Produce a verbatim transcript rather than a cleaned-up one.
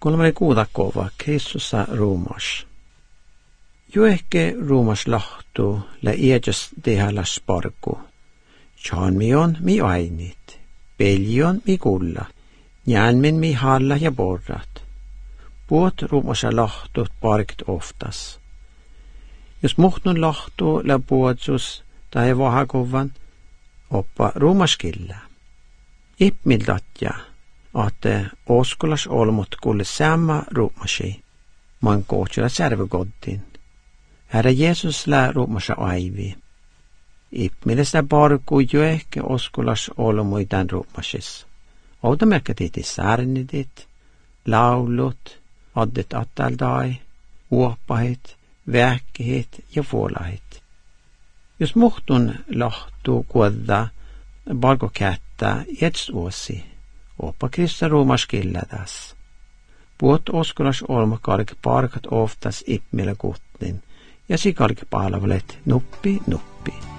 Kolmari kuutakova Kristussa ruumas. Jo ehkä ruumas lahtu la iäjös tehällä sparku. Chanmion mi ainit, peljon mi kulla, njänmin mi halla ja borrat. Puot ruumasa lahtut parkt oftas. Jos muhtun lahtu la puotsus tai vahakovan, oppa ruumaskilla. Ippmildatja, että oskolas olmut kulle samma ruumasi, man kohtsilla särvegoddin. Herra Jeesus lää ruumasa aivi. Ippmillestä parku jo ehkä oskolas olmui tämän ruumasis. Outamäkkä tiiti särnidit, laulut, addit attaldai, uoppahit, väkkihit ja vuolahit. Jos muhtun lahtuu kuodda, balko kättä jetsuosi, oppa Krista ruumaskillätäs. Puot oskolas olma kalk parkat oftas ippmillä kutnin, ja sikalk palvelet nuppi nuppi.